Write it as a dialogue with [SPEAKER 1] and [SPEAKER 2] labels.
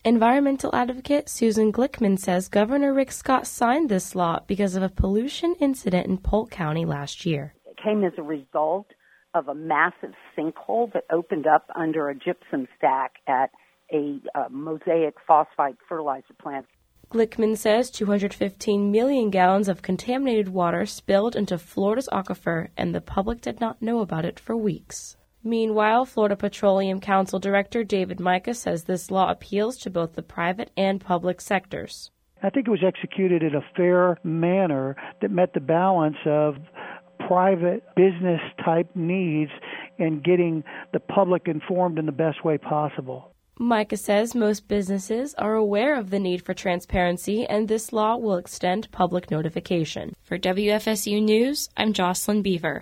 [SPEAKER 1] Environmental advocate Susan Glickman says Governor Rick Scott signed this law because of a pollution incident in Polk County last year.
[SPEAKER 2] It came as a result of a massive sinkhole that opened up under a gypsum stack at a Mosaic phosphide fertilizer plant.
[SPEAKER 1] Glickman says 215 million gallons of contaminated water spilled into Florida's aquifer, and the public did not know about it for weeks. Meanwhile, Florida Petroleum Council Director David Mica says this law appeals to both the private and public sectors.
[SPEAKER 3] I think it was executed in a fair manner that met the balance of private business type needs and getting the public informed in the best way possible.
[SPEAKER 1] Mica says most businesses are aware of the need for transparency, and this law will extend public notification. For WFSU News, I'm Jocelyn Beaver.